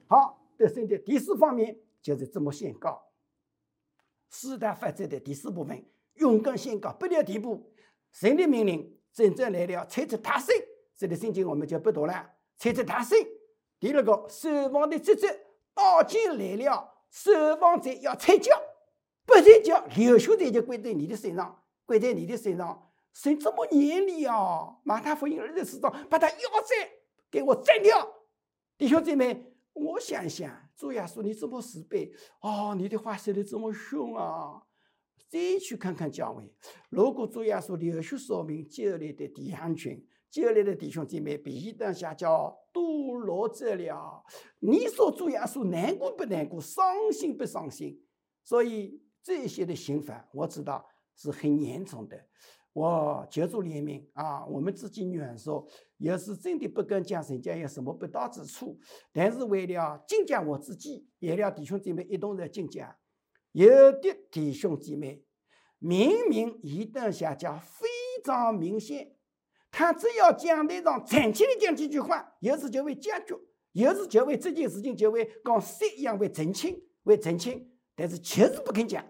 好，得胜的第4方面就是这么宣告。4大法则的第4部分，勇敢宣告不了地步。神的命令真正来了，才出大胜。这里圣经我们就不读了，才出大胜。第2个，守望的职责，刀剑来了，守望者要踩脚，不踩脚，流血者就归在你的身上，归在你的身上。神这么严厉啊！马太福音24章，把他腰斩，给我斩掉。弟兄姐妹，我想想，主耶稣你这么慈悲你的话说的这么凶啊！再去看看教会，如果主耶稣流血说明救来的弟兄群，救来的弟兄姐妹被异端邪教堕落者了，你说主耶稣难过不难过，伤心不伤心？所以这些的刑罚我知道是很严重的。我求主怜悯啊！我们自己软弱，要是真的不敢讲人家有什么不当之处，但是为了敬讲我自己，也让弟兄姐妹一同来敬讲。有的弟兄姐妹明明异端邪教非常明显，他只要讲台上澄清的讲几句话，有时就会解决，有时就为这件事情就会跟谁一样为澄清，但是就是不肯讲，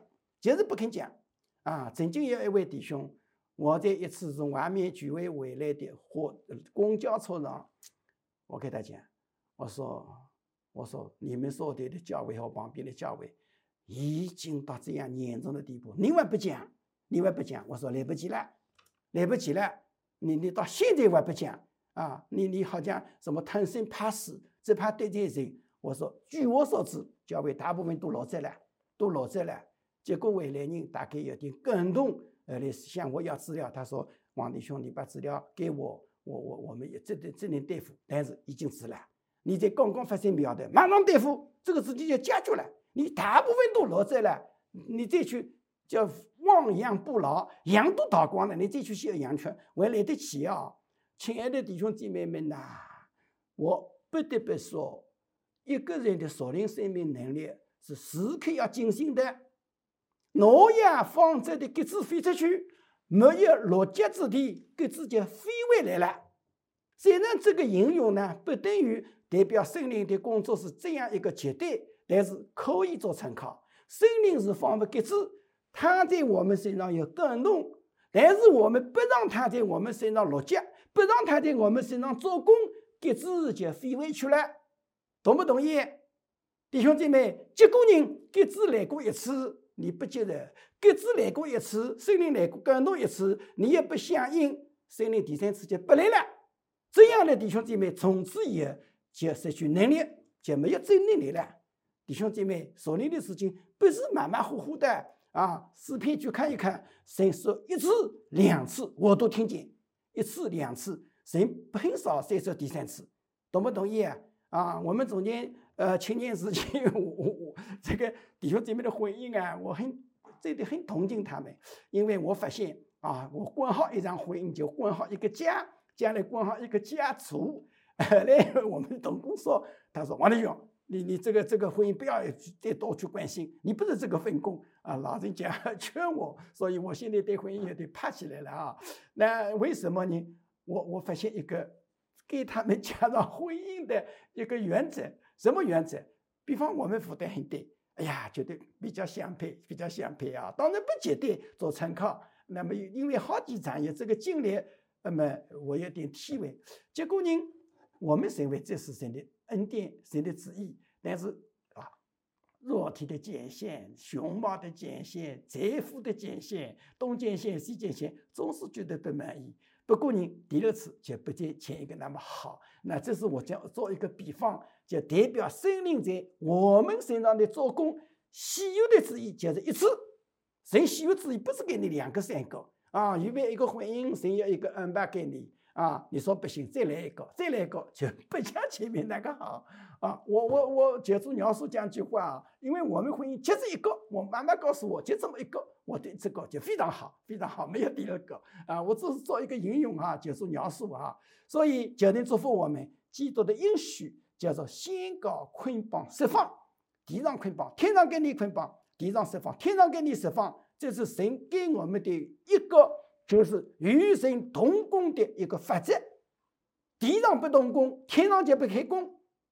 曾经有一位弟兄，我在一次从外面聚会回来的公交车上，我跟他讲，我说你们所在的教会和旁边的教会已经到这样严重的地步，你还不讲，我说来不及了，你到现在还不讲啊？你好像什么贪生怕死，只怕得罪人。我说据我所知，教会大部分都落责了。结果回来人大概有点感动，来向我要资料。他说：“王弟兄，你把资料给我，我们也只能对付，但是已经治了。你在刚刚发生苗的，马上对付，这个事情就解决了。你大部分都落责了，你再去叫亡羊补牢，羊都倒光了，你再去修羊圈，还来得及啊！亲爱的弟兄姐妹们呐，我不得不说，一个人的属灵生命能力是时刻要警醒的。挪亚放着的鸽子飞出去，没有落脚之地，鸽子就飞回来了。虽然这个应用呢，不等于代表圣灵的工作是这样一个绝对，但是可以做参考。圣灵是放的鸽子，它在我们身上有感动，但是我们不让它在我们身上落脚，不让它在我们身上做工，鸽子就飞回去了。同不同意？弟兄姐妹，结果人鸽子来过一次，你不接受；鸽子来过一次，圣灵来过感动一次，你也不响应，圣灵第3次就不来了。这样的弟兄姐妹，从此以后就失去能力，就没有真能力了。弟兄姐妹，属灵的事情不是马马虎虎的啊！诗篇去看一看，神说1次2次我都听见，1次2次，神很少再说第3次，懂不同意啊？我们中间青年时期，我这个弟兄姐妹的婚姻啊，我真的很同情他们，因为我发现啊，我管好一场婚姻就管好一个家，将来管好一个家族。来，我们同工说，他说王弟兄，你这个婚姻不要再多去关心，你不是这个分工啊。老人家劝我，所以我现在对婚姻有点怕起来了啊。那为什么呢？我发现一个给他们加上婚姻的一个原则，什么原则？比方我们负担很低，哎呀，觉得比较相配啊，当然不绝对做参考。那么因为好几场有这个经历，那么我有点体会。结果呢，我们认为这是神的恩典，神的旨意，但是肉体的界限、胸貌的界限、财富的界限、东界限西界限，总是觉得不满意。不过呢，第2次就不见前一个那么好。那这是我将做一个比方，就代表圣灵在我们身上的做工。喜悦的旨意就是1次，神喜悦旨意不是给你2个3个啊，预备一个婚姻，神有一个安排给你啊。你说不行，再来一个，就不像前面那个好啊。我求主描述讲句话啊，因为我们婚姻就是一个，我妈妈告诉我就这么一个，我对这个就非常好，没有第2个啊。我只是做一个引用啊，求主描述啊。所以求神祝福我们，基督的应许叫做宣告捆绑释放，地上捆绑，天上给你捆绑；地上释放，天上给你释放。这是神给我们的一个，就是与神同工的一个法则。地上不动工，天上就不开工。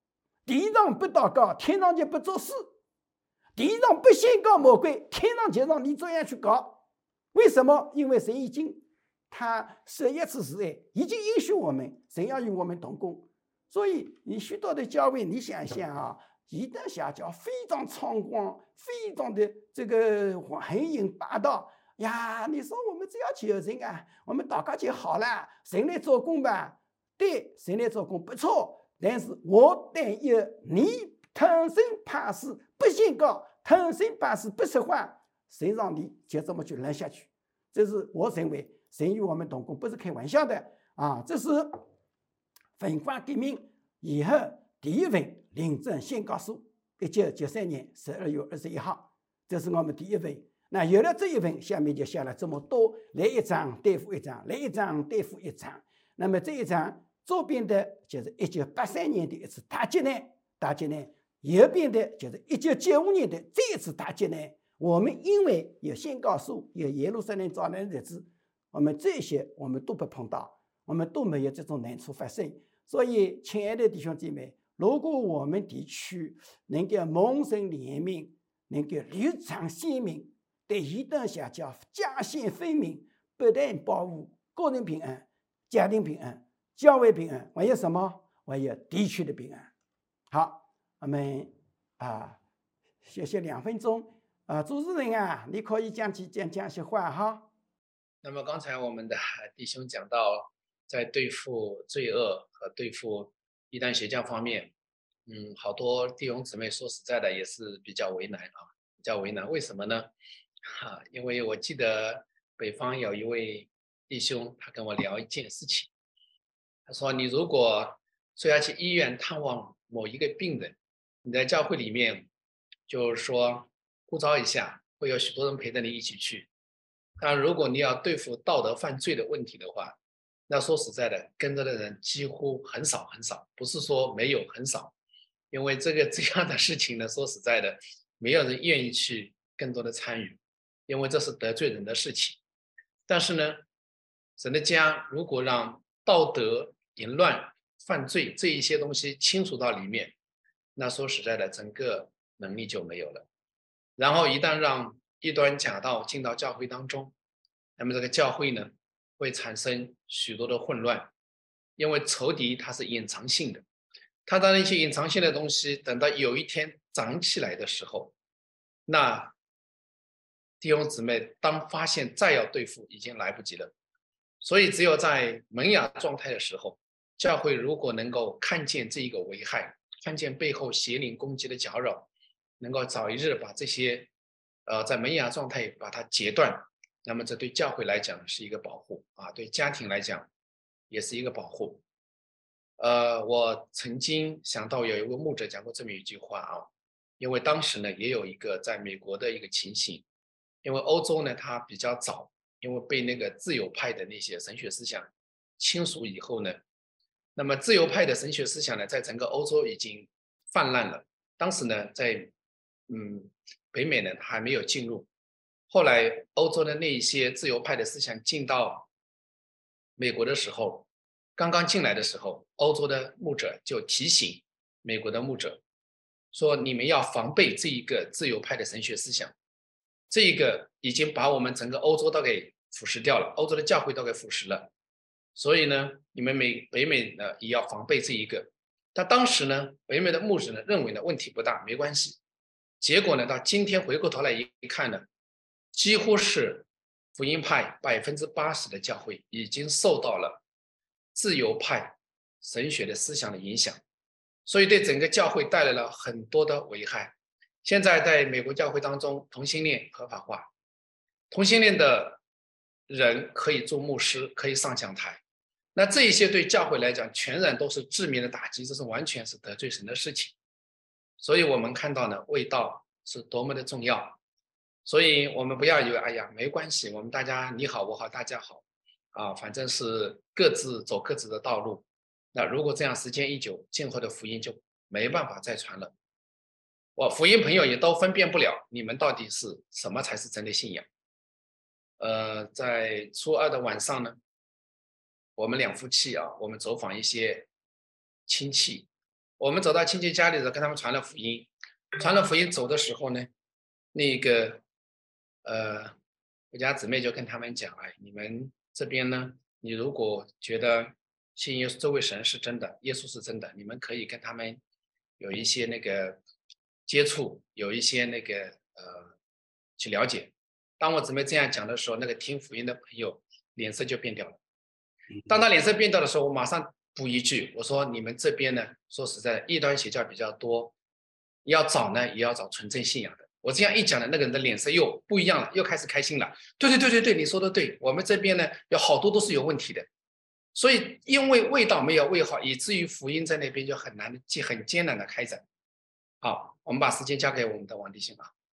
地上不祷告，天上就不做事；地上不宣告魔鬼，天上就让你这样去搞。为什么？因为神已经他设一次时代，已经允许我们，神要与我们同工。所以你许多的教会，你想想啊，一旦下教非常猖狂，非常的这个横行霸道呀！你说我们只要求神啊，我们祷告就好了，神来做工吧？对，神来做工不错。但是我担忧你贪生怕死，不宣告，贪生怕死不说话，神让你就这么去扔下去。这是我认为神与我们同工，不是开玩笑的啊！这是文化革命以后第一份领证宣告书，1993年12月21号，这是我们第一份。那有了这一份，下面就下了这么多，来一张对付一张，来一张对付一张。那么这一张左边的就是1983年的一次大劫难，右边的就是1995年的这一次大劫难。我们因为有宣告书，有耶路撒冷遭难日子，我们这些我们都不碰到，我们都没有这种难处发生。所以，亲爱的弟兄姐妹，如果我们地区能够蒙神怜悯，能够立场鲜明，对异端邪教界限分明，不但保护个人平安、家庭平安、教会平安，还有什么？还有地区的平安。好，我们休息2分钟。主持人啊，你可以讲些话哈。 那么刚才我们的弟兄讲到，在对付罪恶和对付异端邪教方面，好多弟兄姊妹说实在的也是比较为难啊，比较为难。为什么呢？因为我记得北方有一位弟兄，他跟我聊一件事情，他说：“你如果说要去医院探望某一个病人，你在教会里面就是说呼召一下，会有许多人陪着你一起去。但如果你要对付道德犯罪的问题的话，那说实在的，跟着的人几乎很少很少，不是说没有，很少。因为这样的事情呢，说实在的，没有人愿意去更多的参与，因为这是得罪人的事情。但是呢，神的家如果让道德、淫乱、犯罪这一些东西清除到里面，那说实在的，整个能力就没有了。然后一旦让异端假道进到教会当中，那么这个教会呢，会产生许多的混乱，因为仇敌它是隐藏性的，它的那些隐藏性的东西，等到有一天长起来的时候，那弟兄姊妹当发现再要对付，已经来不及了。所以只有在萌芽状态的时候，教会如果能够看见这一个危害，看见背后邪灵攻击的搅扰，能够早一日把这些在萌芽状态把它截断，那么这对教会来讲是一个保护啊，对家庭来讲也是一个保护。我曾经想到有一位牧者讲过这么一句话啊，因为当时呢也有一个在美国的一个情形，因为欧洲呢它比较早，因为被那个自由派的那些神学思想侵蚀以后呢，那么自由派的神学思想呢在整个欧洲已经泛滥了。当时呢在北美呢它还没有进入，后来欧洲的那一些自由派的思想进到美国的时候，刚刚进来的时候，欧洲的牧者就提醒美国的牧者说：“你们要防备这一个自由派的神学思想，这一个已经把我们整个欧洲都给腐蚀掉了，欧洲的教会都给腐蚀了。所以呢，你们北美呢也要防备这一个。”他当时呢，北美的牧者呢认为呢问题不大，没关系。结果呢，到今天回过头来一看呢，几乎是福音派80%的教会已经受到了自由派神学的思想的影响，所以对整个教会带来了很多的危害。现在在美国教会当中，同性恋合法化，同性恋的人可以做牧师，可以上讲台，那这一些对教会来讲，全然都是致命的打击，这是完全是得罪神的事情。所以我们看到呢，味道是多么的重要。所以我们不要以为，哎呀，没关系，我们大家你好我好大家好，反正是各自走各自的道路。那如果这样时间一久，今后的福音就没办法再传了。我福音朋友也都分辨不了，你们到底是什么才是真的信仰。在初2的晚上呢，我们2夫妻我们走访一些亲戚， 我们走到亲戚家里的时候，跟他们传了福音，传了福音走的时候呢，那个我家姊妹就跟他们讲，哎，你们这边呢，你如果觉得信耶稣这位神是真的，耶稣是真的，你们可以跟他们有一些那个接触，有一些那个去了解。当我姊妹这样讲的时候，那个听福音的朋友脸色就变掉了。当他脸色变掉的时候，我马上补一句，我说你们这边呢，说实在，异端邪教比较多，要找呢也要找纯正信仰的。我这样一讲呢，那个人的脸色又不一样了，又开始开心了。对对对对对，你说的对，我们这边呢有好多都是有问题的，所以因为味道没有喂好，以至于福音在那边就很难、很艰难的开展。好，我们把时间交给我们的王弟兄啊。